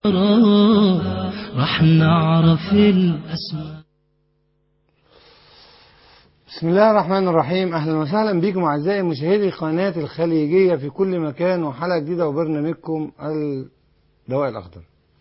راح نعرف الأسماء. بسم الله الرحمن الرحيم. أهلا وسهلا بكم أعزائي مشاهدي قناة الخليجية في كل مكان، وحلقة جديدة وبرنامجكم الدواء الأخضر.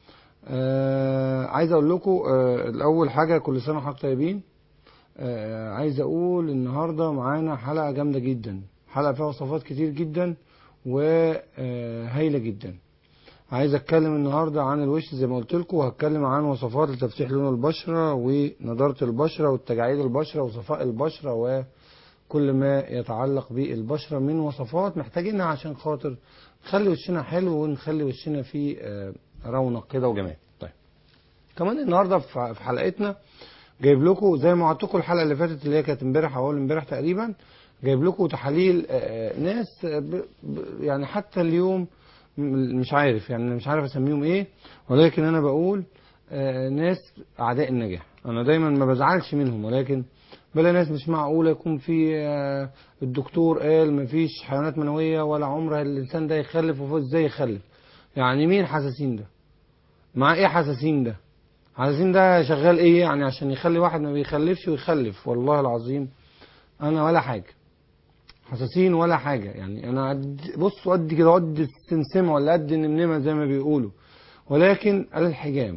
عايز أقول لكم الأول حاجة كل سنة وحضراتكم طيبين. عايز أقول النهاردة معانا حلقة جامدة جدا، حلقة فيها وصفات كتير جدا وهايلة جدا. عايز اتكلم النهارده عن الوش زي ما قلت لكم، وهتكلم عن وصفات لتفتيح لون البشره ونضاره البشره والتجاعيد البشره وصفاء البشره وكل ما يتعلق بالبشره من وصفات محتاجينها عشان خاطر نخلي وشنا حلو ونخلي وشنا فيه رونق كده وجمال. طيب كمان النهارده في حلقتنا جايب لكم زي ما وعدتكم الحلقه اللي فاتت اللي هي كانت امبارح او اول امبارح تقريبا، جايب لكم تحاليل ناس يعني حتى اليوم مش عارف اسميهم ايه، ولكن انا بقول ناس اعداء النجاح. انا دايما ما بزعلش منهم، ولكن بلا ناس مش معقوله يكون في الدكتور قال مفيش حيوانات منويه ولا عمر الانسان ده يخلف، ازاي يخلف؟ يعني مين حساسين ده؟ مع ايه حساسين ده؟ حساسين ده شغال ايه يعني عشان يخلي واحد ما بيخلفش ويخلف؟ والله العظيم انا ولا حاجه حساسين ولا حاجة. يعني أنا بص قد كده قد السمسمة ولا قد النمنمة زي ما بيقولوا، ولكن الحجامة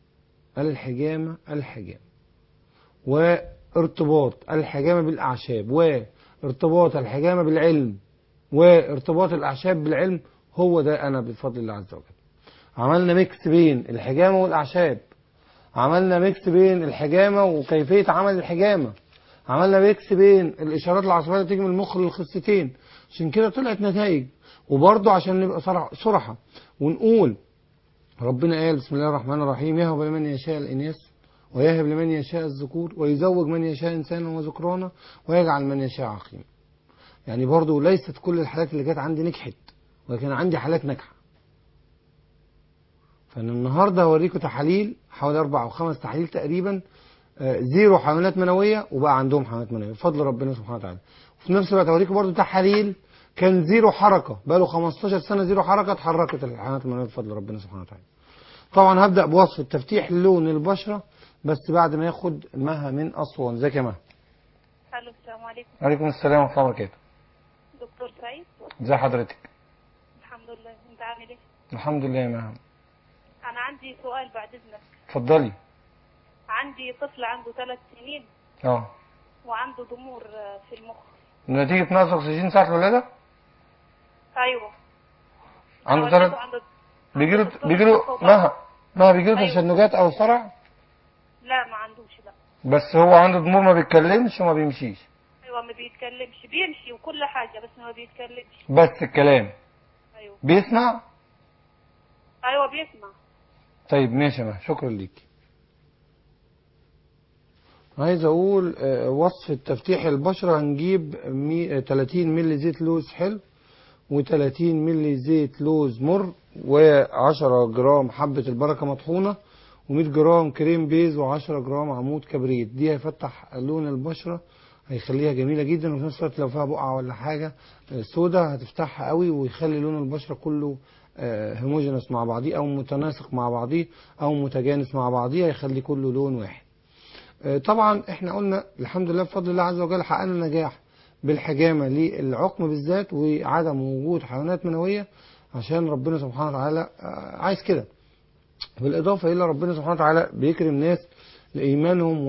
وارتباط الحجامة بالأعشاب وارتباط الحجامة بالعلم وارتباط الأعشاب بالعلم، هو ده أنا بفضل الله عز وجل. عملنا ميكس بين الحجامة والأعشاب، عملنا ميكس بين الحجامة وكيفية عمل الحجامة، عملنا ميكس بين الاشارات العصبيه اللي بتيجي من المخ للخصيتين، عشان كده طلعت نتائج. وبرضه عشان نبقى صراحه ونقول ربنا قال بسم الله الرحمن الرحيم: يهب لمن يشاء الاناث ويهب لمن يشاء الذكور ويزوج من يشاء انسانا وذكرانا ويجعل من يشاء عقيما. يعني برضه ليست كل الحالات اللي جت عندي نجحت، ولكن عندي حالات ناجحه. فانا النهارده هوريكم تحاليل حوالي 4 أو 5 تحاليل تقريبا، زيرو حيوانات منويه وبقى عندهم حيوانات منويه بفضل ربنا سبحانه وتعالى. وفي نفس الوقت هوريكم برضو تحاليل كان زيرو حركه، بقى له 15 سنه زيرو حركه، اتحركت الحيوانات المنويه بفضل ربنا سبحانه وتعالى. طبعا هبدا بوصفه تفتيح لون البشره بس بعد ما ياخد مها من اسوان. ازيك يا مها؟ الو، السلام عليكم. وعليكم السلام ورحمه الله وبركاته. دكتور سعيد، ازي حضرتك؟ الحمد لله، انت عامل ايه؟ الحمد لله يا مها. انا عندي سؤال بعد اذنك. اتفضلي. عندي طفل عنده 3 سنين وعنده ضمور في المخ نتيجه نقص اكسجين ساعه الولاده. ايوه، عنده 3 بيجيله مها بيجيله تشنجات او صرع؟ لا ما عندوش، لا. بس هو عنده ضمور ما بيتكلمش وما بيمشيش. ايوه ما بيتكلمش، بيمشي وكل حاجه بس ما بيتكلمش. بس الكلام. ايوه بيسمع. ايوه بيسمع. طيب ماشي يا شكرا ليك. عايز اقول وصفة تفتيح البشرة هنجيب 30 ملي زيت لوز حلو و30 ملي زيت لوز مر و10 جرام حبة البركة مطحونة و100 جرام كريم بيز و10 جرام عمود كبريت. دي هيفتح لون البشرة، هيخليها جميلة جدا، وفي نفس الوقت لو فيها بقعة ولا حاجة سودا هتفتحها قوي ويخلي لون البشرة كله هوموجينس مع بعضيه او متناسق مع بعضيه او متجانس مع بعضيه، هيخلي كله لون واحد. طبعا احنا قلنا الحمد لله بفضل الله عز وجل حققنا نجاح بالحجامة للعقم بالذات وعدم وجود حيوانات منوية، عشان ربنا سبحانه وتعالى عايز كده. بالإضافة إلى ربنا سبحانه وتعالى بيكرم ناس لإيمانهم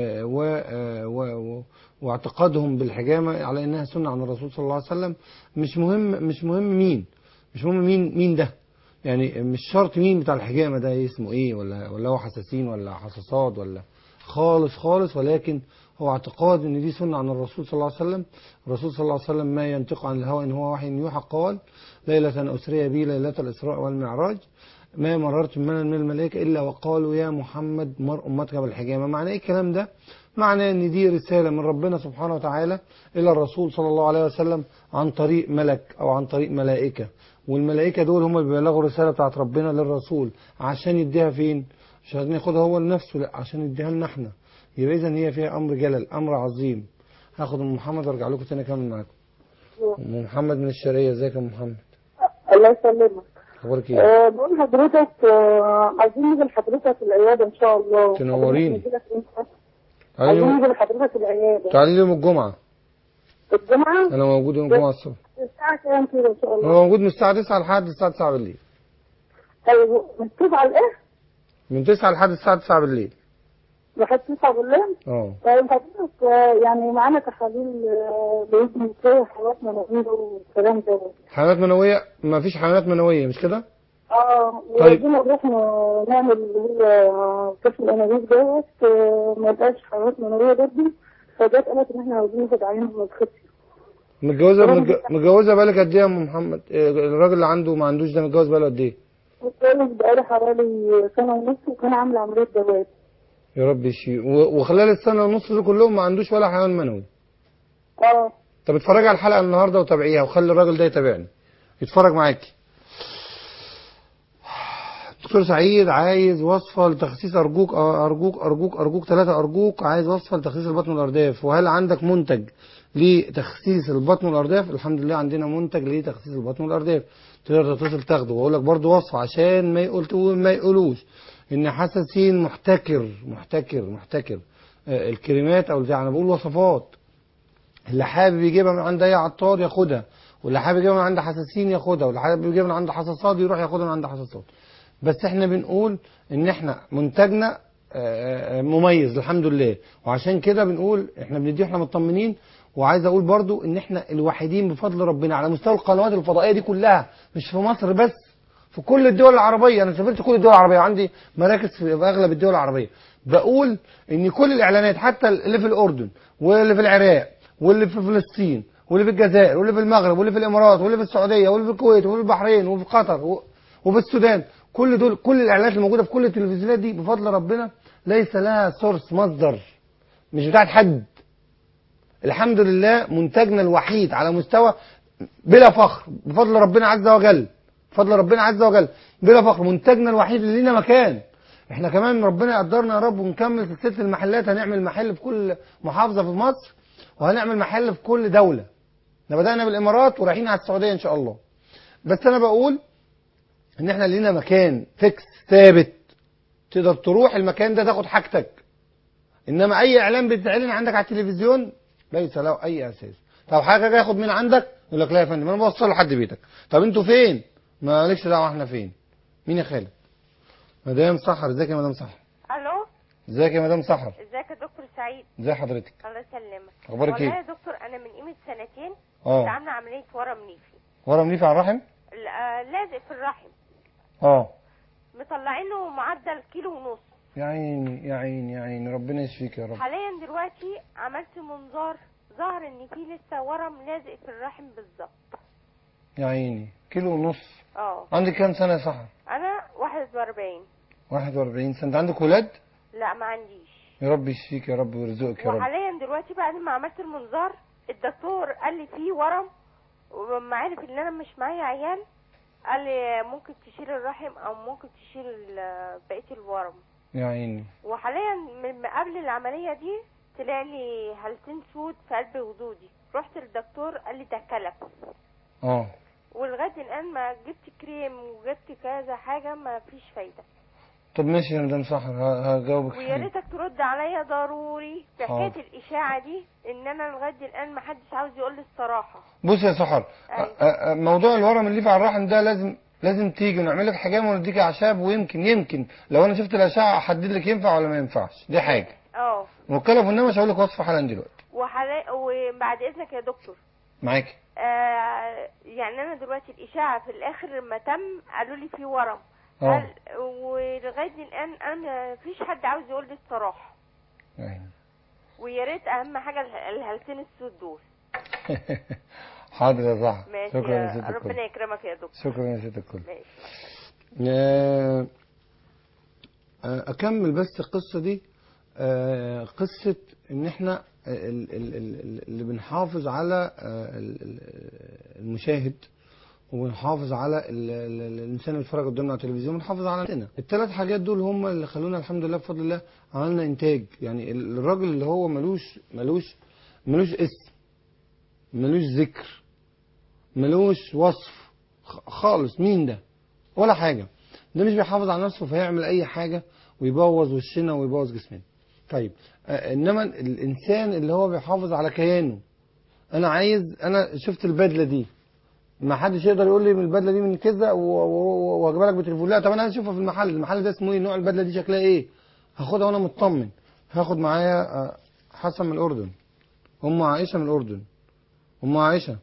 واعتقادهم بالحجامة على إنها سنة عن الرسول صلى الله عليه وسلم. مش مهم مين ده، يعني مش شرط مين بتاع الحجامة ده اسمه إيه ولا هو حساسين ولا حساسات ولا خالص، ولكن هو اعتقاد ان دي سنة عن الرسول صلى الله عليه وسلم. الرسول صلى الله عليه وسلم ما ينطق عن الهوى ان هو وحي يوحى، قال: ليلة أسري بي ليلة الإسراء والمعراج ما مررت من الملائكة إلا وقالوا يا محمد مر أمتك بالحجامة. معنى إيه الكلام ده؟ معنى ان دي رسالة من ربنا سبحانه وتعالى إلى الرسول صلى الله عليه وسلم عن طريق ملك أو عن طريق ملائكة، والملائكة دول هم اللي بيبلغوا الرسالة بتاعت ربنا للرسول عشان يديها فين؟ مش عشان ياخدها هو لنفسه، لا، عشان يديها لنا احنا. يبقى اذا هي فيها امر جلل، امر عظيم. هاخد ام محمد وارجع لكم تاني اكمل معاكم. ام محمد من الشرقيه. ازيك يا ام محمد؟ الله يسلمك. اخبارك ايه؟ بقول لحضرتك عايزين نيجي لحضرتك العياده ان شاء الله. تنوريني. عايزين نيجي لحضرتك العياده. تعالي يوم الجمعه. الجمعه؟ انا موجود يوم الجمعه الصبح. الساعه كام كده ان شاء الله؟ انا موجود من الساعه 9 لحد الساعه 9 بالليل. طيب من 9 لايه؟ من 9 لحد الساعه 9 بالليل. لحد 9 بالليل؟ طيب حضرتك يعني معانا تحاليل باذن الله، حالات منويه والكلام ده. حملات منويه؟ ما فيش حملات منويه مش كده؟ طيب وعايزين نروح نعمل اللي هو كشف الانابيب دوت، ما يبقاش حملات منويه برضه، فجت قالت ان احنا عاوزين ناخد عينه من الخصيه. متجوزه بقالك قد ايه يا ام محمد؟ الراجل اللي عنده ما عندوش ده متجوز بقاله قد ايه؟ متجوز بقاله حوالي سنه ونص، وكان عامل عمليه جواز. يا رب يشفيه. وخلال السنه ونص دول كلهم ما عندوش ولا حيوان منوي؟ طب اتفرجي على الحلقه النهارده وتابعيها، وخلي الراجل ده يتابعني يتفرج معاكي. دكتور سعيد عايز وصفه لتخسيس ارجوك ارجوك ارجوك ارجوك 3 ارجوك، عايز وصفه لتخسيس البطن والارداف. وهل عندك منتج لتخسيس البطن والارداف؟ الحمد لله عندنا منتج لتخسيس البطن والارداف، تقدر تتصل تاخده. واقول لك برضه وصفه عشان ما يقولوش ان حساسين محتكر الكريمات او انا بقول وصفات. اللي حابب يجيبها من عند اي عطار ياخدها، واللي حابب يجيبها من عند حساسين ياخدها، واللي حابب يجيبها من عند حساسات يروح ياخدها من عند حساسات. بس احنا بنقول ان احنا منتجنا مميز الحمد لله، وعشان كده بنقول احنا بنديه احنا مطمنين. وعايز اقول برضو ان احنا الوحيدين بفضل ربنا على مستوى القنوات الفضائيه دي كلها، مش في مصر بس، في كل الدول العربيه. انا سافرت كل الدول العربيه، عندي مراكز في اغلب الدول العربيه. بقول ان كل الاعلانات حتى اللي في الاردن واللي في العراق واللي في فلسطين واللي في الجزائر واللي في المغرب واللي في الامارات واللي في السعوديه واللي في الكويت واللي في البحرين وفي قطر وفي السودان، كل دول كل الاعلانات الموجوده في كل التلفزيونات دي بفضل ربنا ليس لها سورس مصدر، مش بتاعت حد. الحمد لله منتجنا الوحيد على مستوى بلا فخر بفضل ربنا عز وجل، بفضل ربنا عز وجل بلا فخر، منتجنا الوحيد اللي لينا مكان. احنا كمان ربنا يقدرنا يا رب ونكمل سلسله المحلات. هنعمل محل في كل محافظه في مصر، وهنعمل محل في كل دوله. احنا بدانا بالامارات ورايحين على السعوديه ان شاء الله. بس انا بقول ان احنا لينا مكان فيكس ثابت، تقدر تروح المكان ده تاخد حاجتك. انما اي اعلان بيتعلن عندك على التلفزيون ليس له اي اساس. طب حاجه جاي ياخد من عندك يقول لك لا يا فندم انا بوصل لحد بيتك. طب انتوا فين؟ مالكش دعوه احنا فين. مين يا خالد؟ مدام سحر. ازيك يا مدام سحر؟ الو. ازيك يا مدام سحر؟ ازيك يا دكتور سعيد؟ ازي حضرتك؟ الله يسلمك. اخبارك ايه؟ والله يا دكتور انا من قيمه سنتين كنت عامله عمليه ورم نيفي. ورم نيفي على الرحم؟ لازق في الرحم. مطلعينه معدل 1.5 كيلو. يا عيني يا عيني يا عيني، ربنا يشفيك يا رب. حاليا دلوقتي عملت منظار ظهر ان في لسه ورم لازق في الرحم بالظبط. يا عيني 1.5 كيلو. عندك كام سنه يا سحر؟ انا 41. 41 سنه. انت عندك ولاد؟ لا ما عنديش. يا رب يشفيك يا رب ويرزقك يا رب. وحاليا دلوقتي بعد ما عملت المنظار الدكتور قال لي فيه ورم، وما عرف ان انا مش معايا عيال قال لي ممكن تشيل الرحم او ممكن تشيل بقيه الورم. يا عيني. وحاليا من قبل العمليه دي طلع لي هالتين سود في قلب وجودي، رحت للدكتور قال لي ده كلف. ولغايه الان ما جبت كريم وجبت كذا حاجه ما فيش فايده. طب ماشي يا مدام سحر هجاوبك. ويا ريتك ترد عليا ضروري في حكايه الاشاعه دي، ان انا لغايه الان ما حدش عاوز يقول لي الصراحه. بص يا سحر، موضوع الورم اللي في على الرحم ده لازم تيجي ونعمل لك حجام ونديك اعشاب، ويمكن لو انا شفت الاشعه احدد لك ينفع ولا ما ينفعش. دي حاجه. وكلف والنبي مش هقول لك وصفه حالا دلوقتي. وبعد اذنك يا دكتور معاكي. يعني انا دلوقتي الاشاعه في الاخر لما تم قالوا لي في ورم. ولغايه الان انا ما فيش حد عاوز يقول لي الصراحه. ويا ريت اهم حاجه الهالتين السود دول. حاضر يا زهر. شكرا يا ست الكل. ربنا يكرمك يا دكتور. شكرا يا ست الكل. اكمل بس القصه دي. قصه ان احنا اللي بنحافظ على المشاهد، وبنحافظ على الانسان اللي بيتفرج قدامنا على التلفزيون، بنحافظ على نفسنا. الثلاث حاجات دول هم اللي خلونا الحمد لله بفضل الله عملنا انتاج. يعني الراجل اللي هو ملوش اسم، ملوش ذكر، ملوش وصف خالص. مين ده؟ ولا حاجة. ده مش بيحافظ على نفسه فيعمل اي حاجة ويبوظ وشنا ويبوظ جسمنا. طيب انما الانسان اللي هو بيحافظ على كيانه، انا شفت البدلة دي، ما حدش يقدر يقول لي من البدله دي من كذا واجيبها لك بتليفون. لا، طب انا عايز اشوفها في المحل ده اسمه ايه، نوع البدله دي شكلها ايه، هاخدها وانا مطمن. هاخد معايا حسن من الاردن، ام عائشه من الاردن. ام عائشه.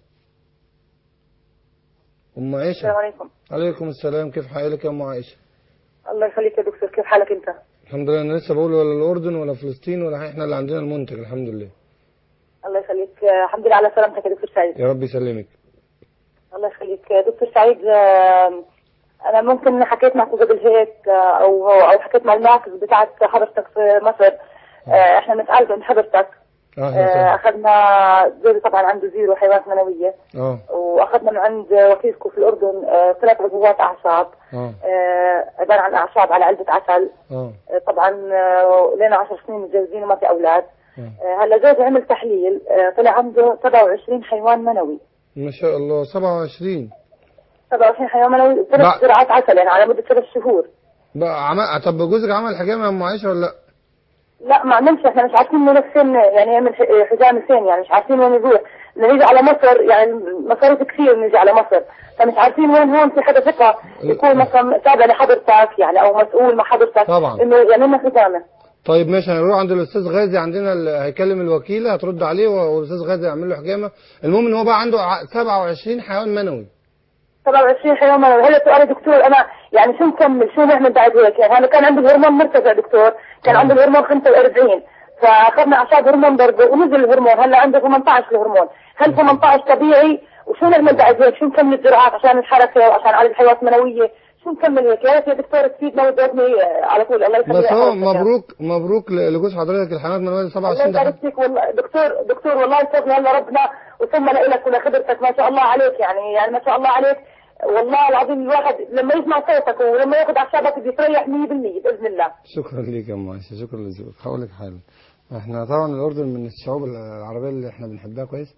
السلام عليكم. عليكم السلام، كيف حالك يا ام عائشه؟ الله يخليك يا دكتور، كيف حالك انت؟ الحمد لله. انا لسه بقول ولا الاردن ولا فلسطين ولا احنا اللي عندنا المنتج، الحمد لله. الله يخليك، الحمد لله على سلامتك يا دكتور سعيد. يا رب يسلمك. الله يخليك دكتور سعيد. انا ممكن حكيت معك قبل هيك او حكيت مع المراكز بتاعت حضرتك في مصر. احنا بنتعالج عند حضرتك. اخذنا زوجي طبعا عنده زيرو حيوانات منويه. واخذنا من عند وكيلكم في الاردن 3 عبوات اعشاب. عباره عن اعشاب على علبه عسل. طبعا لنا 10 سنين متجوزين وما في اولاد. هلا زوجي عمل تحليل طلع عنده 27 حيوان منوي. ما شاء الله. 27 حيوان منوي، 3 جرعات عسل يعني على مده 3 شهور. طب جوزك عمل حجامه يا ام عائشه ولا لا؟ لا ما عملش، احنا مش عارفين من فين يعني يعمل حجام فين، يعني مش عارفين وين يروح. نيجي على مصر يعني مصاريف كثير، نيجي على مصر فمش عارفين وين هون في حدا ثقه يكون مثلا تابع لحضرتك يعني او مسؤول مع حضرتك طبعا انه يعمل لنا حجامه. طيب ماشي، هنروح عند الاستاذ غازي عندنا هيكلم الوكيله هترد عليه والاستاذ غازي يعمل له حجامه. المهم ان هو بقى عنده 27 حيوان منوي. 27 حيوان منوي. هلا سؤال دكتور، انا يعني شو نكمل، شو نعمل بعد هيك؟ يعني انا كان عندي الهرمون مرتفع دكتور، كان عندي الهرمون 45 فاخذنا اعشاب هرمون برضه ونزل الهرمون، هلا عنده 18 الهرمون. هل 18 طبيعي؟ وشو نعمل بعد هيك؟ شو نكمل الجرعات عشان الحركه وعشان عدد الحيوانات المنويه؟ شو نكمل هيك؟ يا ريت يا دكتور تفيدنا وتجاوبني على طول. الله يخليك. بس هو مبروك لجوز حضرتك الحيوانات المنويه 27. الله يبارك فيك والله دكتور والله الفضل هلا ربنا وثم لك ولخبرتك ما شاء الله عليك، يعني ما شاء الله عليك والله العظيم. الواحد لما يسمع صوتك ولما ياخذ اعشابك بيستريح 100% باذن الله. شكرا ليك يا ام عائشه، شكرا لذوقك. هقول لك حاجه، احنا طبعا الاردن من الشعوب العربيه اللي احنا بنحبها كويس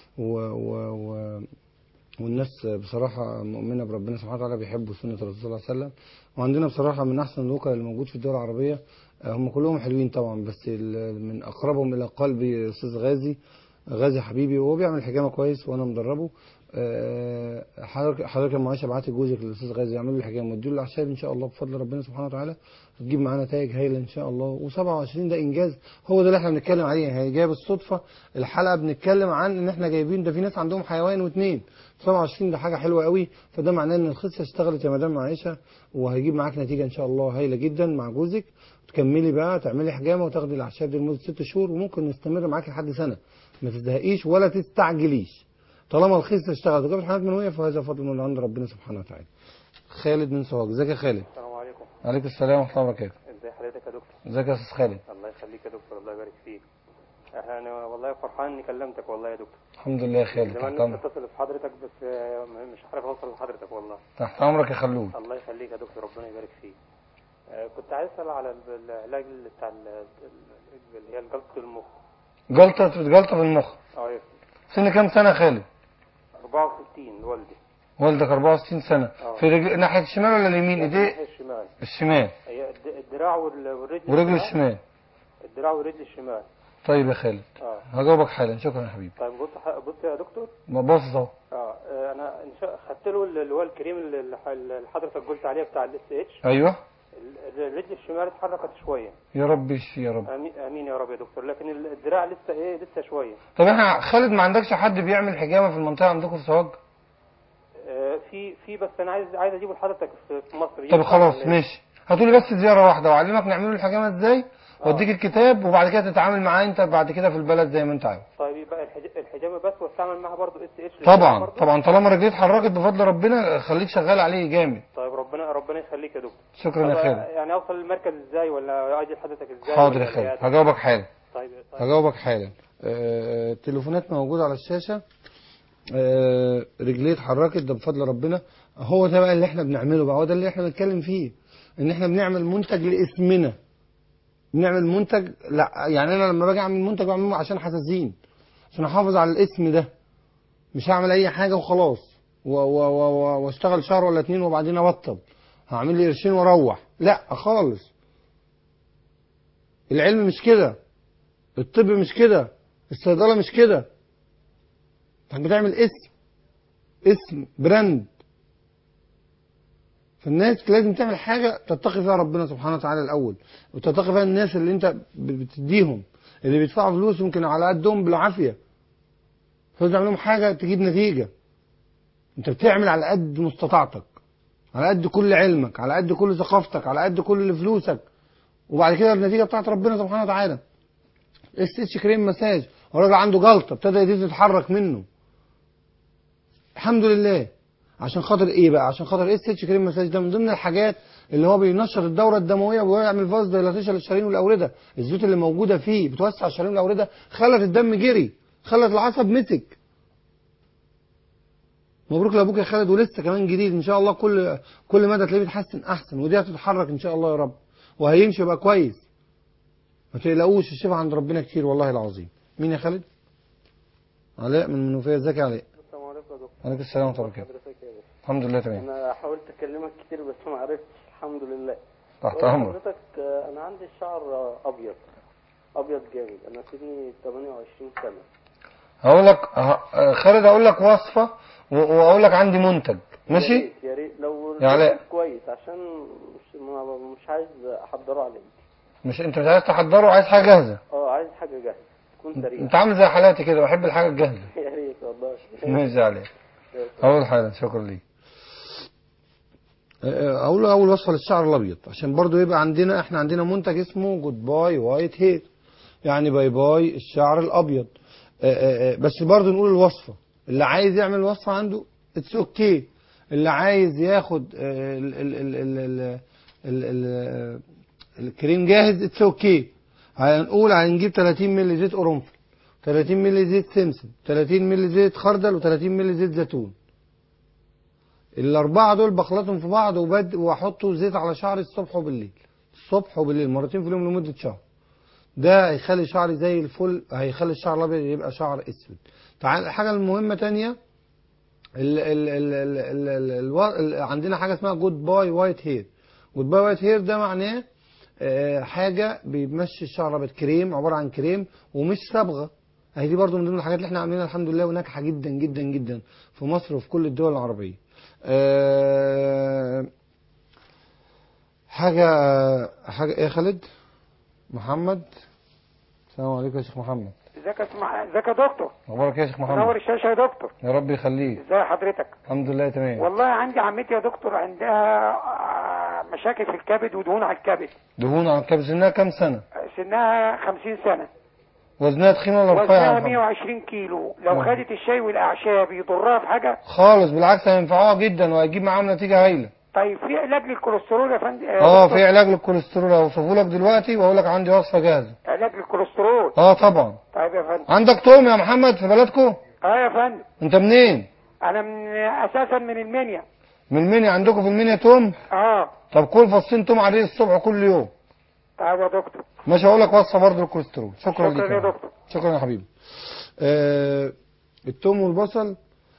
والناس بصراحه مؤمنه بربنا سبحانه وتعالى، بيحبوا سنه الرسول صلى الله عليه وسلم. وعندنا بصراحه من احسن الوكلاء اللي موجود في الدول العربيه. هم كلهم حلوين طبعا، بس من اقربهم الى قلبي استاذ غازي حبيبي، وهو بيعمل حجامه كويس وانا مدربه. حضرتك يا ام عائشه ابعتي جوزك للاستاذ غازي يعمل له الحجامه واديله الاعشاب ان شاء الله بفضل ربنا سبحانه وتعالى هتجيب معانا نتائج هايله ان شاء الله. و27 ده انجاز، هو ده اللي احنا بنتكلم عليه. هي جايه بالصدفه الحلقه بنتكلم عن ان احنا جايبين ده في ناس عندهم حيوان واثنين. 27 ده حاجه حلوه قوي، فده معناه ان الخصيه اشتغلت يا مدام عائشه، وهيجيب معاك نتيجه ان شاء الله هايله جدا مع جوزك. تكملي بقى تعملي حجامه وتاخدي الاعشاب دي لمده 6 شهور، وممكن نستمر معاك لحد سنه. ما تزهقيش ولا تستعجليش، طالما الخصيه اشتغلت وجابت حيوانات منويه فهذا فضل من عند ربنا سبحانه وتعالى. خالد من سوهاج. ازيك يا خالد؟ السلام عليكم. وعليكم السلام ورحمه الله وبركاته. ازي حضرتك يا دكتور؟ ازيك يا استاذ خالد؟ الله يخليك يا دكتور، الله يبارك فيك. انا والله فرحان اني كلمتك والله يا دكتور. الحمد لله يا خالد. تحت امرك. اتصل بحضرتك بس مش عارف اوصل لحضرتك والله. تحت امرك يا خلود. الله يخليك يا دكتور، ربنا يبارك فيك. كنت عايز اسال على العلاج بتاع اللي هي جلطه المخ. جلطه في المخ. ايوه. سن كام سنه يا خالد؟ 64 والدي. والدك 64 سنه. في رجل ناحيه الشمال ولا اليمين؟ ايديه الشمال. هي الدراع والرجل ورجل الشمال. الدراع والرجل الشمال. طيب يا خالد. هجاوبك حالا. شكرا يا حبيبي. طيب بص يا دكتور. بص اهو. انا خدت له اللي هو الكريم اللي حضرتك قلت عليه بتاع الاس اتش. ايوه. الرجل الشمال اتحركت شويه. يا رب يشفي يا رب. امين يا رب يا دكتور، لكن الدراع لسه شويه. طب احنا خالد ما عندكش حد بيعمل حجامه في المنطقه عندكم في سوهاج؟ في بس انا عايز اجيبه لحضرتك في مصر. طب خلاص ماشي، هاتولي بس زياره واحده واعلمك نعمله الحجامه ازاي واديك الكتاب، وبعد كده تتعامل معاه انت بعد كده في البلد زي ما انت عايز. طيب يبقى الحجامه بس واستعمل معاها برضه اس اتش. طبعا طالما رجليه اتحركت بفضل ربنا خليك شغال عليه جامد. طيب ربنا يخليك يا دكتور. شكرا يا خالد. يعني اوصل للمركز ازاي ولا اجي لحضرتك ازاي؟ حاضر يا خالد هجاوبك حالا. طيب هجاوبك حالا. التليفونات موجوده على الشاشه. رجليه اتحركت ده بفضل ربنا. هو ده بقى اللي احنا بنعمله بقى، هو ده اللي احنا بنتكلم فيه، ان احنا بنعمل منتج لاسمنا. بنعمل منتج، لا يعني انا لما باجي اعمل منتج بعمله عشان حساسين، عشان احافظ على الاسم ده، مش هعمل اي حاجه وخلاص. واشتغل شهر ولا 2 وبعدين ابطل، هعمل لي قرشين واروح. لا خالص، العلم مش كده، الطب مش كده، الصيدله مش كده. انت بتعمل اسم براند. فالناس لازم تعمل حاجه تتقي فيها ربنا سبحانه وتعالى الاول، وتتقي فيها الناس اللي انت بتديهم، اللي بيدفعوا فلوس يمكن على قدهم بالعافيه، فلازم تعمل لهم حاجه تجيب نتيجه. انت بتعمل على قد مستطاعتك، على قد كل علمك، على قد كل ثقافتك، على قد كل فلوسك، وبعد كده النتيجه بتاعت ربنا سبحانه وتعالى. اس كريم مساج، الراجل عنده جلطه ابتدى ايديه تتحرك منه، الحمد لله. عشان خاطر ايه بقى؟ عشان خاطر اس كريم مساج ده من ضمن الحاجات اللي هو بينشط الدوره الدمويه ويعمل فاز دايلاتيشن للشرايين والاورده. الزيوت اللي موجوده فيه بتوسع الشرايين والاورده، خلت الدم جري، خلت العصب مسك. مبروك لابوك يا خالد، ولسه كمان جديد ان شاء الله، كل مدى تلاقيه بيتحسن احسن، ودي هتتحرك ان شاء الله يا رب، وهيمشي يبقى كويس. ما تقلقوش، الشفاء عند ربنا كتير والله العظيم. مين يا خالد؟ علاء من المنوفيه. ازيك يا علاء؟ السلام عليكم يا دكتور. وعليكم السلام ورحمه الله وبركاته. الحمد لله تمام. انا حاولت اكلمك كتير بس ما عرفتش، الحمد لله. تحت امرك. حضرتك انا عندي الشعر ابيض جامد، انا سني 28 سنه. هقول لك خالد، هقول لك وصفه واقول لك عندي منتج، ماشي؟ يا ريت لو يا علاء كويس، عشان مش عايز احضره عليك. انت مش عايز تحضره، عايز حاجه جاهزه؟ عايز حاجه جاهزه تكون سريعه. انت عامل زي حالاتي كده، بحب الحاجه الجاهزه. يا ريت والله. ماشي يا علاء. اول حاجه شكرا ليك. اول وصفه للشعر الابيض، عشان برضو يبقى احنا عندنا منتج اسمه جود باي وايت هير، يعني باي باي الشعر الابيض. بس برضو نقول الوصفه، اللي عايز يعمل وصفه عنده اتس اوكي، اللي عايز ياخد الكريم جاهز اتس اوكي. هنجيب 30 مللي زيت قرنفل، 30 مللي زيت سمسم، 30 مللي زيت خردل، و30 مللي زيت زيتون. الاربعه دول بخلطهم في بعض واحطوا زيت على شعري الصبح وبالليل، الصبح وبالليل مرتين في اليوم لمده شهر. ده هيخلي شعري زي الفل، هيخلي الشعر الابيض يبقى شعر اسود. تعال الحاجه المهمه تانية، عندنا حاجه اسمها جود باي وايت هير. جود باي وايت هير ده معناه حاجه بيمشي الشعر الابيض، كريم، عباره عن كريم ومش صبغه. اهي دي برضو من ضمن الحاجات اللي احنا عاملينها الحمد لله، وناجحه جدا جدا جدا في مصر وفي كل الدول العربيه. حاجه يا خالد محمد. السلام عليكم يا شيخ محمد. ازيك يا دكتور؟ اخبارك يا شيخ محمد؟ منور الشاشه يا دكتور. يا رب يخليك. ازي حضرتك؟ الحمد لله تمام. والله عندي عمتي يا دكتور عندها مشاكل في الكبد ودهون على الكبد. دهون على الكبد. سنها كام سنه؟ سنها 50 سنه. وزنها تخين ولا رفيع؟ وزنها 120 كيلو. لو خدت الشاي والاعشاب يضرها في حاجه؟ خالص، بالعكس هينفعوها جدا وهيجيب معاهم نتيجه هايله. طيب في علاج للكوليسترول يا فندم؟ في علاج للكوليسترول، هوصفه لك دلوقتي واقول لك عندي وصفه جاهزه. علاج للكوليسترول؟ طبعا. طيب يا فندم. عندك توم يا محمد في بلدكم؟ يا فندم. انت منين؟ انا اساسا من المنيا. من المنيا؟ عندكم في المنيا توم؟ طب كل فصين توم عليه الصبح كل يوم. طيب يا دكتور. ماشي، هقول لك وصفه برضه للكوليسترول. شكرا لك يا دكتور. شكرا يا حبيبي. التوم والبصل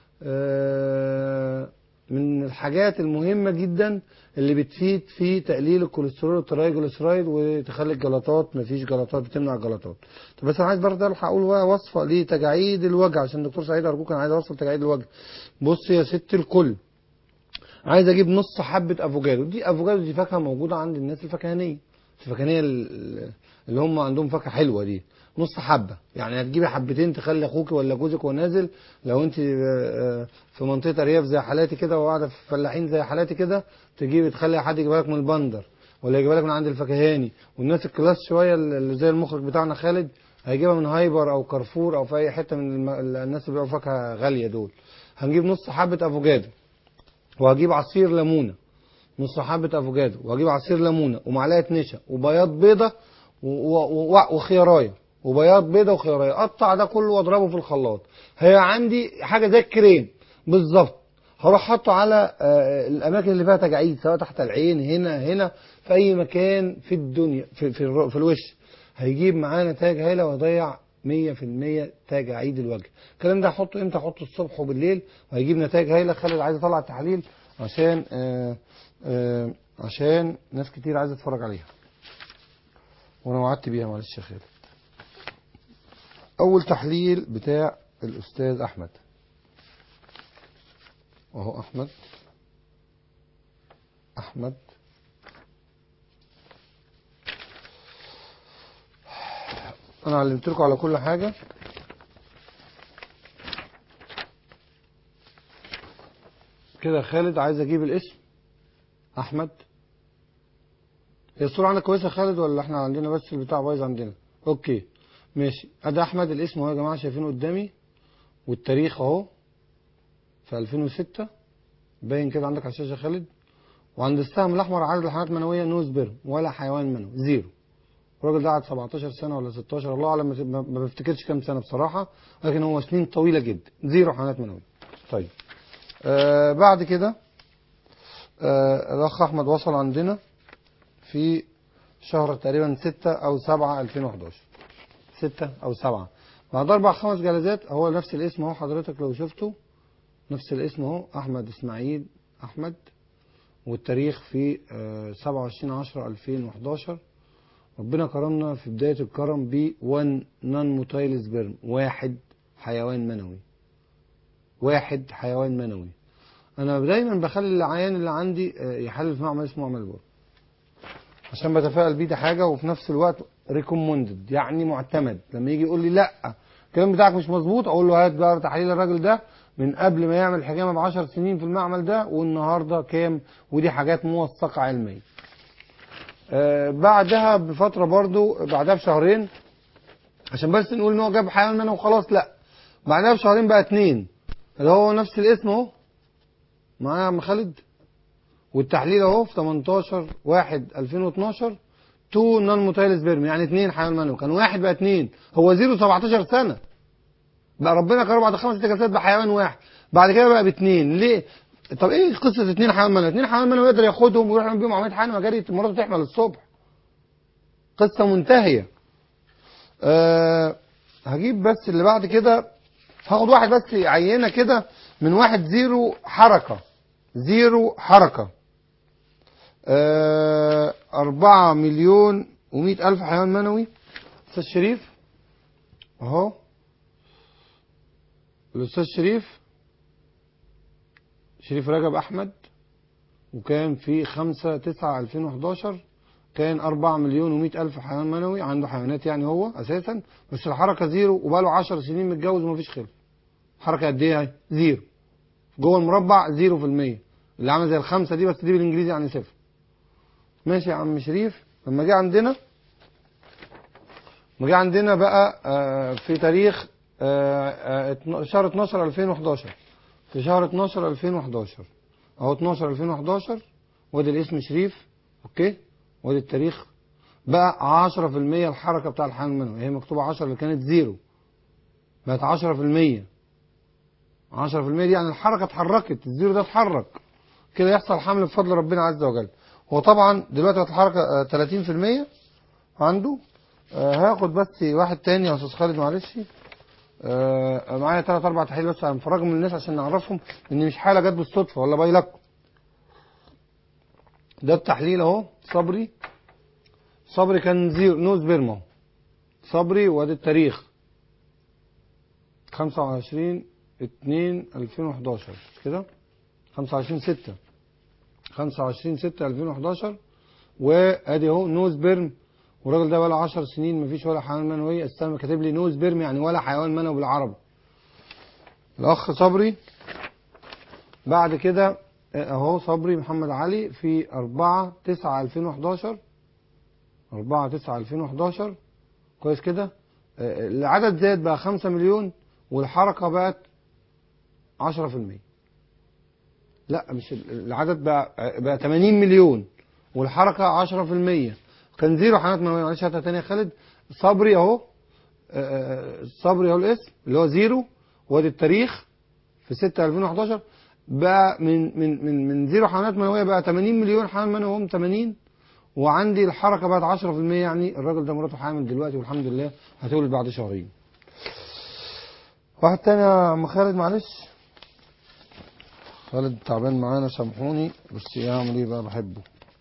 من الحاجات المهمة جدا اللي بتفيد في تقليل الكوليسترول والترايجليسرايد، وتخلي الجلطات مفيش جلطات، بتمنع الجلطات. طب بس انا عايز برضه هقول وصفة لتجاعيد الوجه، عشان الدكتور سعيد ارجوك انا عايز اوصل تجاعيد الوجه. بص يا ست الكل، عايز اجيب نص حبة افوكادو. دي فاكهة موجودة عند الناس الفكهانية اللي هم عندهم فاكهة حلوة دي. نص حبة، يعني هتجيبي حبتين تخلي اخوك ولا جوزك ونازل، لو انت في منطقة ارياف زي حالاتي كده وقاعدة في فلاحين زي حالاتي كده، تجيبي تخلي حد يجيبها لك من البندر ولا يجيبها لك من عند الفكهاني. والناس الكلاس شوية اللي زي المخرج بتاعنا خالد هيجيبها من هايبر او كارفور او في اي حتة من الناس اللي بيبيعوا فاكهة غالية دول. هنجيب نص حبة افوكادو، وهجيب عصير ليمونة، نص حبة افوكادو، وهجيب عصير ليمونة ومعلقة نشا وبياض بيضة وخيارايه، وبياض بيضه وخيارايه. قطع ده كله واضربه في الخلاط. هي عندي حاجه زي الكريم بالظبط. هروح حاطه على الاماكن اللي فيها تجاعيد، سواء تحت العين، هنا في اي مكان في الدنيا، في الوش. هيجيب معاه نتائج هايله ويضيع 100% تجاعيد الوجه. الكلام ده هحطه امتى؟ هحطه الصبح وبالليل وهيجيب نتائج هايله. خالد عايز اطلع التحاليل عشان ناس كتير عايزه تتفرج عليها وانا وعدت بيها. معلش يا خالد. اول تحليل بتاع الاستاذ احمد اهو. احمد انا علمت لكم على كل حاجه. كده خالد عايز اجيب الاسم احمد. هي الصوره عندك كويسه يا خالد ولا احنا عندنا بس البتاع بايظ عندنا؟ اوكي ماشي. ادي احمد الاسم اهو يا جماعه، شايفينه قدامي، والتاريخ اهو في 2006 باين كده عندك على الشاشه يا خالد. وعند السهم الاحمر عدد الحيوانات المنويه نو سبيرم، ولا حيوان منوي، زيرو. الراجل ده قعد 17 سنه ولا 16، الله اعلم، ما بفتكرش كام سنه بصراحه، لكن هو سنين طويله جدا، زيرو حيوانات منويه. طيب بعد كده الاخ احمد وصل عندنا في شهر تقريبا 6 أو 7 2011، 6 أو 7، بعد 4 5 جلسات. هو نفس الاسم اهو حضرتك لو شفته، نفس الاسم اهو، احمد اسماعيل احمد، والتاريخ في 27/10/2011. ربنا كرمنا في بداية الكرم ب 1 نون موتايل سبيرم، واحد حيوان منوي، واحد حيوان منوي. انا دايما بخلي العيان اللي عندي يحلل في معمل اسمه معمل البور، عشان بتفائل بيه، ده حاجه، وفي نفس الوقت ريكومندد يعني معتمد. لما يجي يقول لي لا الكلام بتاعك مش مظبوط، اقول له هات بقى تحاليل الراجل ده من قبل ما يعمل الحجامه ب10 سنين في المعمل ده، والنهارده كام، ودي حاجات موثقه علميا. بعدها بفتره برضو، بعدها بشهرين، عشان بس نقول ان هو جاب حيوان منه وخلاص، لا، بعدها بشهرين بقى 2 اللي هو نفس الاسم اهو معايا يا عم خالد، والتحليل اهو في 18/1/2012 2 نون موتايل سبيرم، يعني 2 حيوان منوي. كان واحد بقى 2، هو 17 سنه بقى، ربنا كرمه بعد 5 جلسات بحيوان واحد، بعد كده بقى ب2. ليه؟ طب ايه قصه 2 حيوان منوي؟ 2 حيوان منوي يقدر ياخدهم ويروح يعمل بيهم عمليه حقن مجاري، مراته تحمل الصبح، قصه منتهيه. هجيب بس اللي بعد كده، هاخد واحد بس عينه كده من واحد زيرو حركه، زيرو حركه، 4,100,000 حيوان منوي. أستاذ شريف أهو، الأستاذ شريف رجب أحمد، وكان في 5/9/2011 كان 4,100,000 حيوان منوي، عنده حيوانات يعني هو أساسا، بس الحركة زيرو، وبقاله 10 سنين متجوز ومفيش خلف. حركة قد إيه؟ زيرو جوه المربع، 0%، اللي عامل زي ال5 دي، بس دي بالإنجليزي يعني 0. ماشي يا عم شريف. لما جه عندنا بقى في تاريخ شهر 12/2011، في شهر 12/2011 اهو، 12/2011، وادي الاسم شريف، اوكي، وادي التاريخ. بقى 10% الحركه بتاع الحيوان المنوي، هي مكتوبه 10 اللي كانت 0 بقت 10%. 10% دي يعني الحركه اتحركت، الزيرو ده اتحرك، كده يحصل حمل بفضل ربنا عز وجل. هو طبعا دلوقتي الحركه 30% عنده. هاخد بس واحد تاني يا استاذ خالد، معلش. معايا 3 4 تحاليل بس هنفرجهم للناس عشان نعرفهم ان مش حاله جت بالصدفه ولا باي لكم. ده التحليل اهو، صبري كان زيرو، نو سبيرم اهو، صبري، وادي التاريخ 25/2/2011 كده، 25/6/2011، وادي اهو نو سبيرم، والراجل ده بقى له 10 سنين مفيش ولا حيوان منوي. السهم كاتب لي نو سبيرم يعني ولا حيوان منوي بالعربي. الاخ صبري بعد كده اهو، صبري محمد علي في 4/9/2011، 4/9/2011 كويس كده. العدد زاد بقى 5 مليون، والحركه بقت 10%. لا مش العدد بقى 80 مليون، والحركه 10%. كان زيرو حيوانات منويه. معلش هاتها تاني يا خالد. صبري اهو، صبري اهو الاسم اللي هو زيرو، وادي التاريخ في 6/2011، بقى من زيرو حيوانات منويه بقى 80 مليون حيوان منوي، هم 80، وعندي الحركه بقت 10%. يعني الراجل ده مراته حامل دلوقتي والحمد لله هتولد بعد شهرين. واحد تاني يا عم خالد، معلش. خالد تعبان معانا، سامحوني، بس يعمل ايه بقى، بحبه.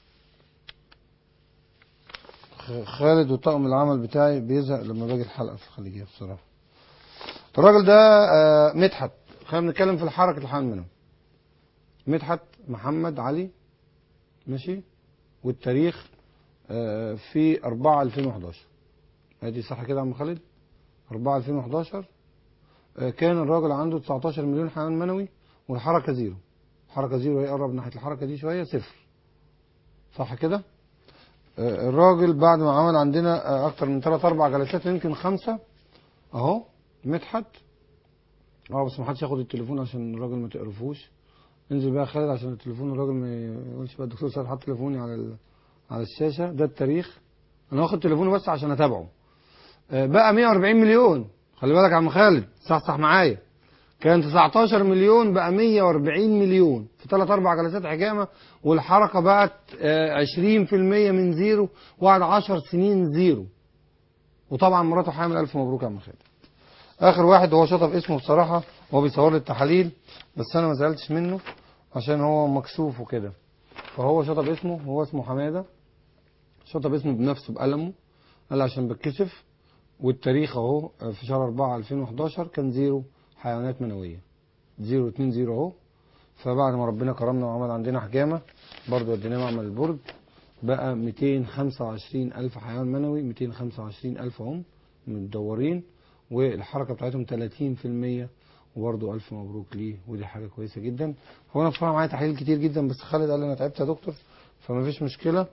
خالد وطاقم العمل بتاعي بيزهق لما باجي الحلقة في الخليجية بصراحة. الراجل ده مدحت، خلينا بنتكلم في الحركة الحال منه. مدحت محمد علي، ماشي، والتاريخ في 4/2011. ادي صح كده يا عم خالد؟ 4/2011. كان الراجل عنده 19 مليون حيوان منوي، والحركة زيرو. الحركة زيرو هيقرب ناحية الحركة دي شوية، صفر. صح كده؟ الراجل بعد ما عمل عندنا اكتر من 3-4 جلسات، يمكن 5 اهو. مدحت بس ما حدش ياخد التليفون عشان الراجل ما تقرفوش. انزل بقى خالد عشان التليفون الراجل ما يقولش بقى الدكتور سيد حط تليفوني على الشاشة. ده التاريخ، انا واخد تليفونه بس عشان اتابعه. بقى 140 مليون. خلي بالك يا عم خالد، صح معايا. كان 19 مليون بقى 140 مليون في 3-4 جلسات حجامة. والحركة بقت 20% من زيرو، وقعد 10 سنين زيرو. وطبعا مراته حامل. ألف مبروك يا عم خالد. آخر واحد هو شطب اسمه بصراحة، هو بيصور لي التحاليل، بس أنا ما زعلتش منه عشان هو مكسوف وكده. فهو شطب اسمه، هو اسمه حمادة. شطب اسمه بنفسه بقلمه، قال عشان بتكسف. والتاريخ اهو في شهر 4/2011 كان زيرو حيوانات منوية، 020 اهو. فبعد ما ربنا كرمنا وعمل عندنا حجامة برضو وديناه معمل البرج، بقى 225 ألف حيوان منوي. 225 ألف هم متدورين، والحركة بتاعتهم 30%. وبرضو ألف مبروك ليه، ودي حاجة كويسة جدا. هو أنا بصراحة معايا تحاليل كتير جدا، بس خالد قال لي أنا تعبت يا دكتور، فما فيش مشكلة.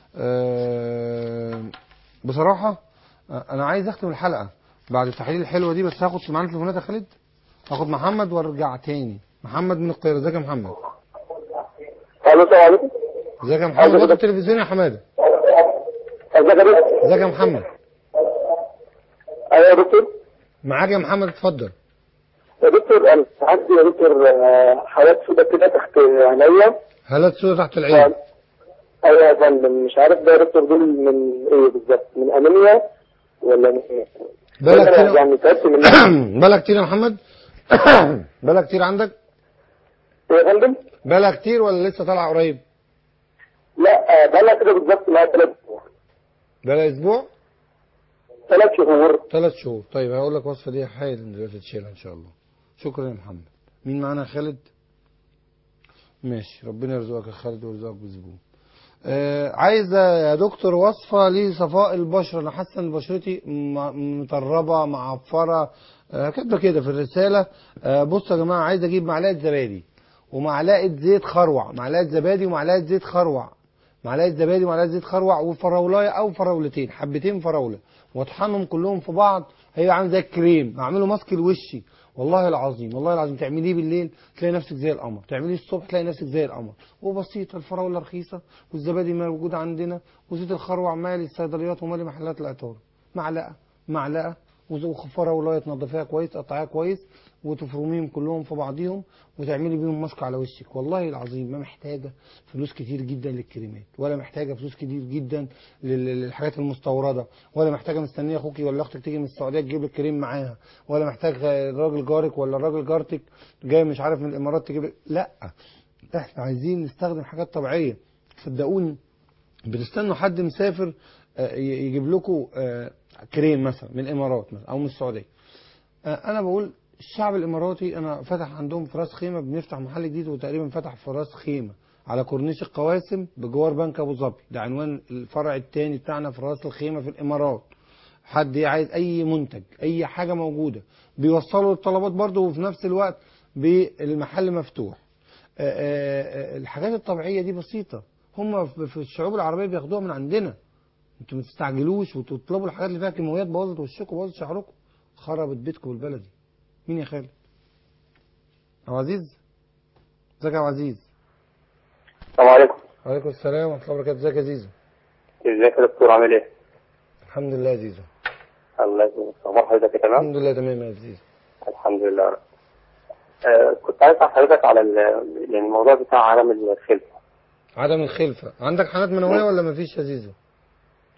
بصراحة أنا عايز أختم الحلقة بعد التحاليل الحلوة دي، بس هاخد معانا تليفونات يا خالد. هاخد محمد وارجع تاني. محمد من القاهرة، ازيك يا محمد؟ الو، السلام عليكم. ازيك يا محمد؟ وقت التلفزيون يا حماده. ازيك يا محمد؟ ايوه يا دكتور. معاك يا محمد، اتفضل. يا دكتور انا عندي يا دكتور حالات سودة كده تحت عينيا. حالات سودة تحت العين؟ ايوه يا فندم. مش عارف ده يا دكتور دول من ايه بالظبط، من انيميا ولا من ايه؟ بالك كتير يعني تعبت من بالك كتير يا محمد؟ بالك كتير عندك؟ ايه يا فندم؟ بالك كتير ولا لسه طالع قريب؟ لا بقالها كده بالظبط معايا 3 شهور. بقالها اسبوع؟ 3 شهور. 3 شهور. طيب هقول لك وصفه دي حالا دلوقتي تشيلها ان شاء الله. شكرا يا محمد. مين معانا يا خالد؟ ماشي، ربنا يرزقك يا خالد ويرزقك بالزبون. عايز يا دكتور وصفة لصفاء البشرة. انا حاسه ان بشرتي مطربة معفرة. كاتبه كده في الرسالة. بصوا يا جماعة، عايز اجيب معلقة زبادي ومعلقة زيت خروع، معلقة زبادي ومعلقة زيت خروع، معلقة زبادي ومعلقة زيت خروع، وفراولايه او فراولتين، حبتين فراولة، واطحنهم كلهم في بعض. هيبقى عامل زي الكريم. اعمله ماسك لوشي، والله العظيم والله العظيم. تعمليه بالليل تلاقي نفسك زي القمر، تعمليه الصبح تلاقي نفسك زي القمر. وبسيطه، الفراوله رخيصه، والزبادي موجود عندنا، وزيت الخروع مالي الصيدليات ومالي محلات العطور. معلقه وفراولايه تنضفيها كويس، تقطعيها كويس، وتفرميهم كلهم في بعضيهم، وتعملي بيهم ماسك على وشك. والله العظيم ما محتاجه فلوس كتير جدا للكريمات، ولا محتاجه فلوس كتير جدا للحاجات المستورده، ولا محتاجه مستنيه اخوكي ولا اختك تيجي من السعوديه تجيب لك كريم معاها، ولا محتاج الراجل جارك ولا الراجل جارتك جاي مش عارف من الامارات تجيب لك. لا، احنا عايزين نستخدم حاجات طبيعيه. صدقوني بتستنوا حد مسافر يجيب لكم كريم مثلا من الامارات مثلا او من السعوديه. انا بقول الشعب الاماراتي، انا فتح عندهم في راس خيمه، بنفتح محل جديد، وتقريبا فتح في راس خيمه على كورنيش القواسم بجوار بنك ابو ظبي. ده عنوان الفرع الثاني بتاعنا في راس الخيمه في الامارات. حد عايز اي منتج، اي حاجه موجوده، بيوصلوا الطلبات برضه، وفي نفس الوقت بالمحل مفتوح. الحاجات الطبيعيه دي بسيطه، هم في الشعوب العربيه بياخدوها من عندنا. انتوا ما تستعجلوش وتطلبوا الحاجات اللي فيها كيماويات بوظت وشكم وبوظت شعركم، خربت بيتكم البلدي. مين يا خالد؟ ابو عزيز؟ ازيك يا ابو عزيز؟ السلام عليكم. وعليكم السلام ورحمه الله وبركاته. ازيك يا زيزو؟ ازيك يا دكتور، عامل ايه؟ الحمد لله يا زيزو. الله يسلمك. اخبار حضرتك تمام؟ الحمد لله تمام يا زيزو. الحمد لله. كنت عايز اسال حضرتك على يعني الموضوع بتاع عدم الخلفه. عدم الخلفه، عندك حالات منويه ولا مفيش يا زيزو؟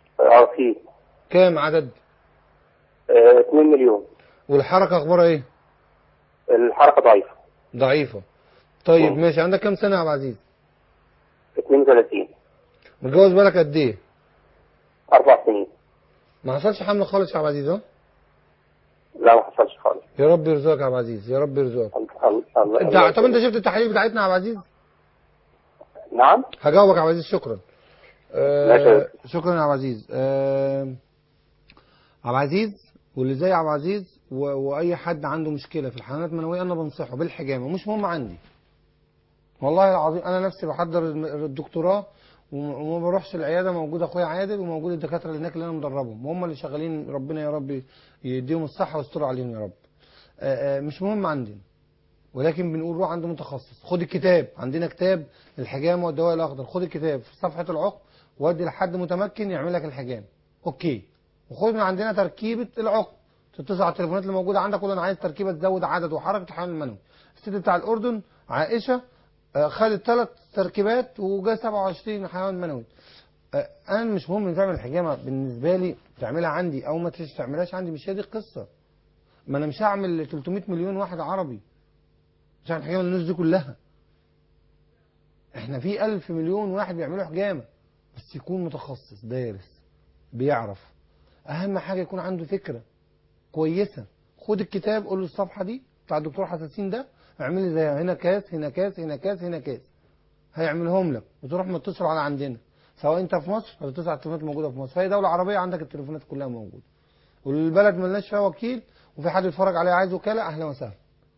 في. كام عدد؟ 2 مليون. والحركه اخبارها ايه؟ الحركه ضعيفه. ضعيفه. طيب ماشي، عندك كام سنه يا عبد العزيز؟ 32. متجوز بالك قد ايه؟ 4 سنين. ما حصلش حمل خالص يا عبد العزيز؟ ها؟ لا ما حصلش خالص. يا رب يرزقك يا عبد العزيز، يا رب يرزقك. طب انت شفت التحاليل بتاعتنا يا عبد العزيز؟ نعم. هجاوبك يا عبد العزيز. شكرا. شكرا يا عبد العزيز. عبد العزيز واللي زي عبد العزيز واي حد عنده مشكله في الحيوانات المنويه انا بنصحه بالحجامه، مش مهم عندي. والله العظيم انا نفسي بحضر الدكتوراه وما بروحش العياده، موجود اخويا عادل وموجود الدكاتره اللي هناك اللي انا مدربهم، وهم اللي شغالين، ربنا يا رب يديهم الصحه ويستر عليهم يا رب. مش مهم عندنا، ولكن بنقول روح عند متخصص. خد الكتاب، عندنا كتاب الحجامه والدواء الاخضر، خد الكتاب في صفحه العقم وادي لحد متمكن يعمل لك الحجامه، اوكي. وخد من عندنا تركيبه العقم، تتصل على التليفونات اللي موجوده عندك، قول انا عايز تركيبه تزود عدد وحركه الحيوان المنوي. الست بتاع الاردن عائشه خدت 3 تركيبات وجا 27 حيوان منوي. انا مش مهم تعمل الحجامه بالنسبه لي، تعملها عندي او ما تعملهاش عندي، مش هي دي القصه. ما انا مش هعمل 300 مليون واحد عربي، مش هعمل حجامه للناس دي كلها. احنا في 1000 مليون واحد بيعملوا حجامه، بس يكون متخصص دارس بيعرف. اهم حاجه يكون عنده فكره كويسه. خد الكتاب، قول له الصفحه دي بتاع الدكتور حساسين ده اعمل لي زيها، هنا كاس هنا كاس هنا كاس هنا كاس، هيعملهم لك وتروح متصل على عندنا، سواء انت في مصر او تتصل على التليفونات موجوده في مصر، هي دوله عربيه عندك التليفونات كلها موجوده، والبلد ملناش فيها وكيل وفي حد يتفرج عليها عايز وكاله، اهلا وسهلا.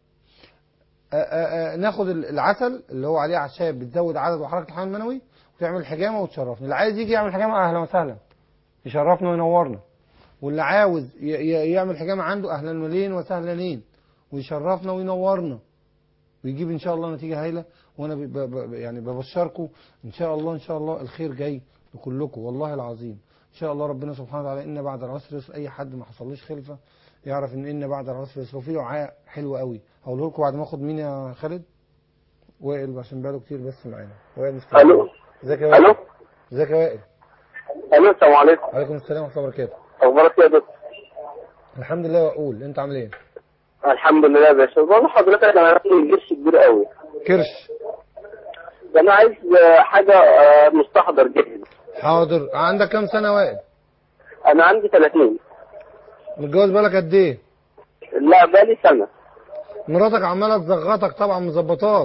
ناخد العسل اللي هو عليه اعشاب بتزود عدد وحركه الحيوان المنوي وتعمل حجامه وتشرفنا. اللي عايز يجي يعمل حجامه اهلا وسهلا، يشرفنا وينورنا. واللي عاوز يعمل حجامه عنده اهلا ولين وسهلين، ويشرفنا وينورنا ويجيب ان شاء الله نتيجه هايله. وانا يعني ببشركم ان شاء الله، ان شاء الله الخير جاي لكلكم والله العظيم. ان شاء الله ربنا سبحانه وتعالى ان بعد العسر يسر. اي حد ما حصلوش خلفه يعرف ان بعد العسر يسر. وفي دعاء حلو قوي هقوله لكم بعد ما اخد مين يا خالد؟ وائل، عشان بقاله كتير بس معانا. وائل الو. ازيك يا وائل؟ الو. ازيك يا وائل؟ الو السلام عليكم. وعليكم السلام ورحمه الله وبركاته. اخبارك يا دكتور؟ الحمد لله. واقول انت عامل ايه؟ الحمد لله يا باشا. والله حضرتك انا عندي كرش كبير قوي. كرش؟ انا عايز حاجه مستحضر جدا. حاضر. عندك كام سنه وائل؟ انا عندي 30. متجوز بالك قد ايه؟ لا بقالي سنه. مراتك عماله تزغطك طبعا، مظبطاك.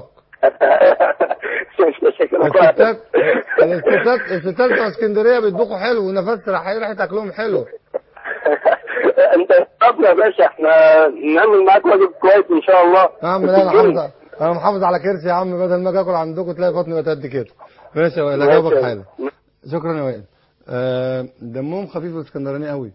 الستات بتوع اسكندريه بيطبخوا حلو ونفس ريحه اكلهم حلو. انت طب يا باشا احنا نعمل معاك واجب كويس ان شاء الله. يا عم لا، انا محافظ على كرسي يا عم، بدل ما اجي اكل عندكم تلاقي بطني بقت قد كده. ماشي يا وائل، اجاوبك حالا. شكرا يا وائل. دمهم خفيف الاسكندرانيه قوي.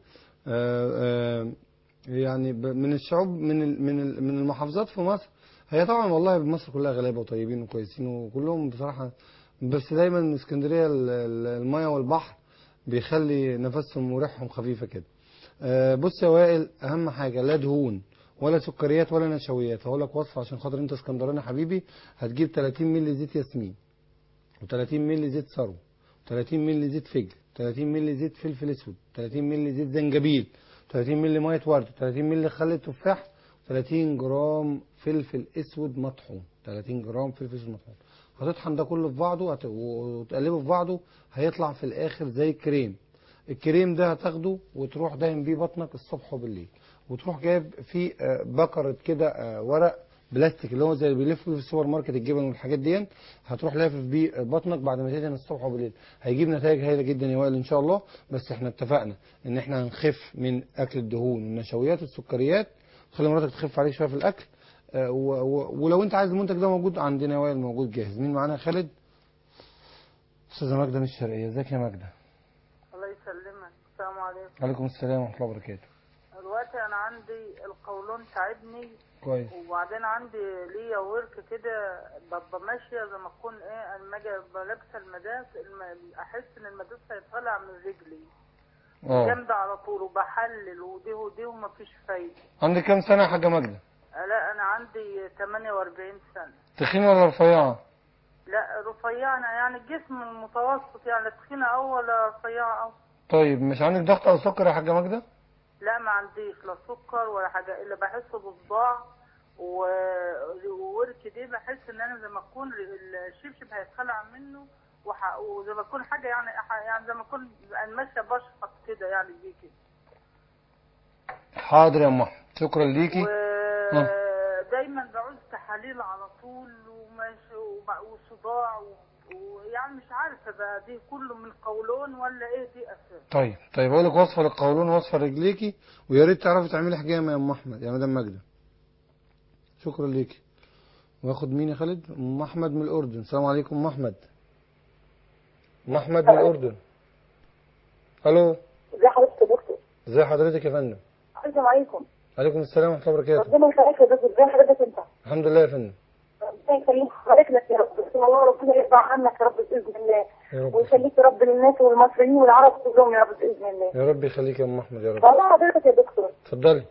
يعني من الشعوب من المحافظات في مصر. هي طبعا والله مصر كلها غلابه وطيبين وكويسين وكلهم بصراحه، بس دايما اسكندريه الميه والبحر بيخلي نفسهم وريحهم خفيفه كده. بص يا وائل، اهم حاجه لا دهون ولا سكريات ولا نشويات. هقول لك وصفه عشان خاطر انت اسكندراني حبيبي. هتجيب 30 مللي زيت ياسمين، و30 مللي زيت ثرو، و30 مللي زيت فجل، 30 مللي زيت فلفل اسود، 30 مللي زيت زنجبيل، 30 مللي ميه ورد، 30 مللي خل تفاح، 30 جرام فلفل اسود مطحون، 30 جرام فلفل اسود مطحون. هتطحن ده كله في بعضه وتقلبه في بعضه، هيطلع في الاخر زي كريم. الكريم ده هتاخده وتروح داهن بيه بطنك الصبح وبالليل، وتروح جايب فيه بكرة كده ورق بلاستيك اللي هو زي اللي بيلف في السوبر ماركت الجبن والحاجات دي، هتروح لافف بيه بطنك بعد ما تدهن الصبح وبالليل. هيجيب نتائج هايله جدا يا وائل ان شاء الله. بس احنا اتفقنا ان احنا هنخف من اكل الدهون والنشويات والسكريات، تخلي مراتك تخف عليك شويه في الاكل. ولو انت عايز المنتج ده موجود عندنا يا وائل، موجود جاهز. مين معانا يا خالد؟ استاذه ماجده من الشرقيه. ازيك يا ماجده؟ الله يسلمك. السلام عليكم. وعليكم السلام ورحمه الله وبركاته. دلوقتي انا عندي القولون تعبني كويس، وبعدين عندي ليا ورك كده، ببقى ماشيه زي ما اكون لما اجي لابسه المداس احس ان المداس هيطلع من رجلي جامده على طول، وبحلل ودي ومفيش فايده. عندك كام سنه يا حاجه ماجده؟ لا انا عندي 48 سنه. تخينه ولا رفيعه؟ لا رفيعه، يعني الجسم متوسط، يعني تخينه او ولا رفيعه او. طيب مش عندك ضغط او سكر يا حاجه ماجده؟ لا ما عنديش لا سكر ولا حاجه، الا بحس بصداع وورك دي بحس ان انا زي ما اكون الشبشب هيتخلع منه وزي ما اكون حاجه يعني زي ما اكون ماشيه بشفط كده يعني بيه كده. حاضر يا ام احمد، شكرا ليكي. ودايما بعوز تحاليل على طول وماشي وصداع ويعني مش عارفه بقى دي كله من قولون ولا ايه دي اساس. طيب اقول لك وصفه للقولون ووصفه لرجليكي، ويا ريت تعرفي تعملي حجامه يا ام احمد يا مدام ماجده. شكرا ليكي. واخد مين يا خالد؟ ام احمد من الاردن. السلام عليكم ام احمد. ام احمد من الاردن. الو. ازي حضرتك يا دكتور؟ ازي حضرتك يا فندم؟ السلام عليكم. وعليكم السلام ورحمه الله وبركاته. ربنا يخليك يا دكتور. ازي حضرتك انت؟ الحمد لله يا فندم. ربنا يخليك ويبارك لك يا رب. والله ربنا يرضى عنك يا رب باذن الله. ويخليك يا رب للناس والمصريين والعرب كلهم يا رب باذن الله. يا رب يخليك يا ام احمد يا رب. والله حضرتك يا دكتور. اتفضلي.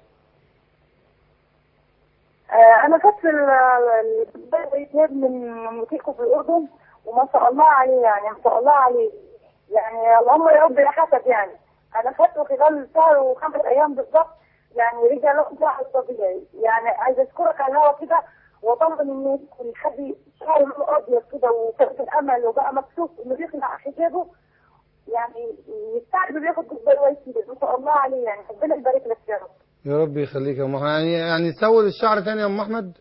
انا خدت البيت من موتيكو في الاردن، وما شاء الله عليه يعني ما شاء الله عليه يعني اللهم يا رب يا حسب يعني. انا خدته خلال شهر و5 ايام بالظبط يعني رجع له صحة الطبيعي. يعني عايزه اشكرك على الهوا كده وطمن الناس كل حد شعره لونه ابيض كده وكانت الامل وبقى مكسوف انه بيخلع حجابه يعني يستعد بياخد بالروايه كده ما شاء الله عليه يعني. ربنا يبارك لك يا رب. يا رب يخليك يا ام احمد. يعني سوي الشعر تاني يا ام احمد.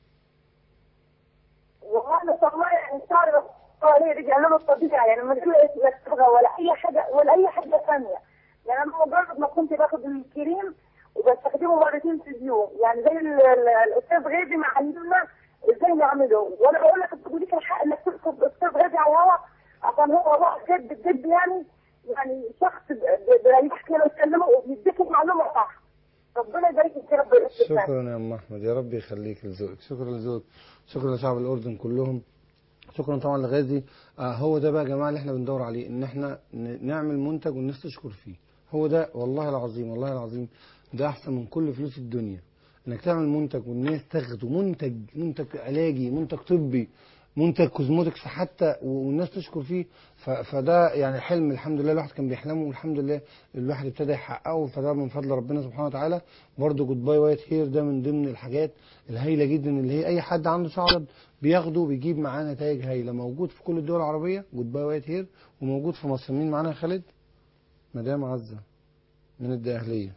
والله ما شاء الله يعني الشعر عليه رجع لونه الطبيعي يعني من غير صبغه ولا اي حاجه ثانيه. يعني انا مجرد ما كنت باخد الكريم وبستخدمه مرتين في اليوم يعني زي الاستاذ غازي معلمنا ازاي نعمله. وانا بقول لك بتقول لك الحق انك ترفض الاستاذ غازي على الهواء عشان هو والله بجد يعني شخص بيحكي له يتكلمه وبيديك المعلومه صح. ربنا يبارك فيك يا رب. شكرا يا ام احمد يا رب يخليك لذوقك. شكرا لذوقك. شكرا لشعب الاردن كلهم. شكرا طبعا لغازي. هو ده بقى يا جماعه اللي احنا بندور عليه، ان احنا نعمل منتج والناس تشكر فيه. هو ده والله العظيم والله العظيم ده احسن من كل فلوس الدنيا، انك تعمل منتج والناس تاخده منتج علاجي، منتج طبي، منتج كوزموتكس حتى، والناس تشكر فيه. فده يعني حلم الحمد لله الواحد كان بيحلمه، والحمد لله الواحد ابتدى يحققه. فده من فضل ربنا سبحانه وتعالى. برضه جود باي وايت هير ده من ضمن الحاجات الهايله جدا اللي هي اي حد عنده شعر بياخده بيجيب معاه نتائج هايله. موجود في كل الدول العربيه جود باي وايت هير، وموجود في مصر. مين معانا يا خالد؟ مدام عزه من الدقهليه.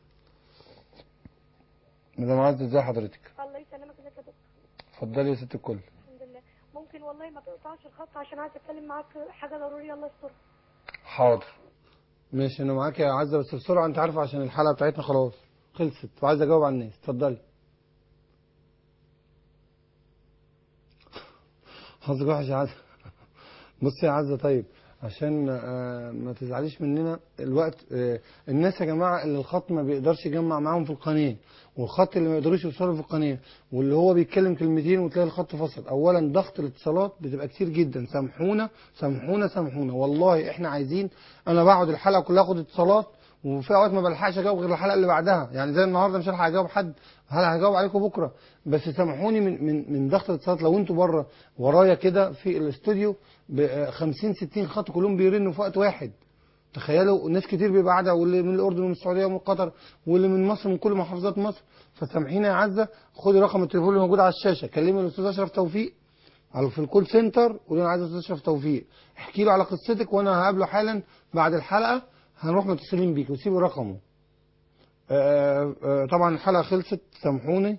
مدام عزه ازي حضرتك؟ الله يسلمك يا دكتور. اتفضلي يا ست الكل. الحمد لله. ممكن والله ما تقطعش الخط عشان عايزه اتكلم معاك حاجه ضروريه الله يستر. حاضر ماشي انا معاك يا عزه بس بسرعه انت عارفه عشان الحلقه بتاعتنا خلاص خلصت وعايز اجاوب على الناس. اتفضلي. حظك وحش يا عزه. بصي يا عزه طيب عشان ما تزعليش مننا الوقت. الناس يا جماعه اللي الخط ما بيقدرش يجمع معاهم في القناه، والخط اللي ما يقدروش يوصلوا في القناه، واللي هو بيتكلم كلمتين وتلاقي الخط فصل. اولا ضغط الاتصالات بتبقى كتير جدا. سامحونا والله احنا عايزين. انا بقعد الحلقه كلها اخد اتصالات وفي اوقات ما بلحقش اجاوب غير الحلقه اللي بعدها. يعني زي النهارده مش هلحق اجاوب حد، هجاوب عليكم بكره. بس سامحوني من ضغط الاتصالات. لو انتوا بره ورايا كده في الاستوديو ب 50 60 خط كلهم بيرنوا في وقت واحد. تخيلوا ناس كتير بيبقى قاعده، واللي من الاردن ومن السعوديه ومن قطر واللي من مصر من كل محافظات مصر. فسامحينا يا عزه. خدي رقم التليفون اللي موجود على الشاشه، كلمي الاستاذ اشرف توفيق في الكول سنتر، قولي انا عايز الاستاذ اشرف توفيق، احكي له على قصتك وانا هقابله حالا بعد الحلقه. هنروح متصلين بيك وسيبوا رقمه. طبعا الحلقه خلصت سامحوني.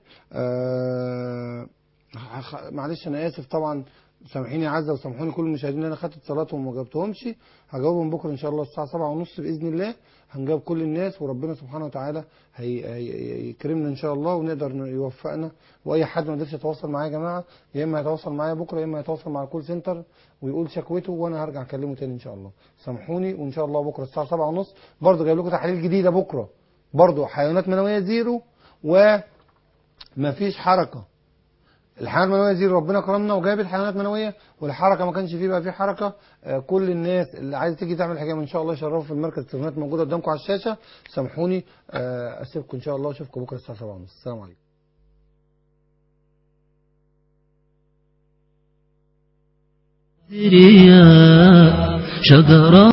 معلش انا اسف طبعا. سامحيني يا عزه وسامحوني كل المشاهدين اللي انا خدت اتصالاتهم وما جاوبتهمش. هجاوبهم بكره ان شاء الله الساعه 7:30 باذن الله. هنجاوب كل الناس وربنا سبحانه وتعالى هيكرمنا ان شاء الله ونقدر يوفقنا. واي حد ما قدرش يتواصل معايا يا جماعه يا اما هيتواصل معايا بكره يا اما هيتواصل مع الكول سنتر ويقول شكوته وانا هرجع اكلمه تاني ان شاء الله. سامحوني وان شاء الله بكره الساعه 7:30 برضه جايب لكم تحاليل جديده بكره. برضه حيوانات منويه زيرو ومفيش حركه. الحيوانات المنويه زيرو ربنا كرمنا وجابت حيوانات منويه، والحركه ما كانش فيه بقى فيه حركه. كل الناس اللي عايزه تيجي تعمل حاجه ان شاء الله يشرفوا في المركز. التليفونات موجوده قدامكم على الشاشه. سامحوني اسيبكم ان شاء الله واشوفكم بكره الساعه 7:30. السلام عليكم.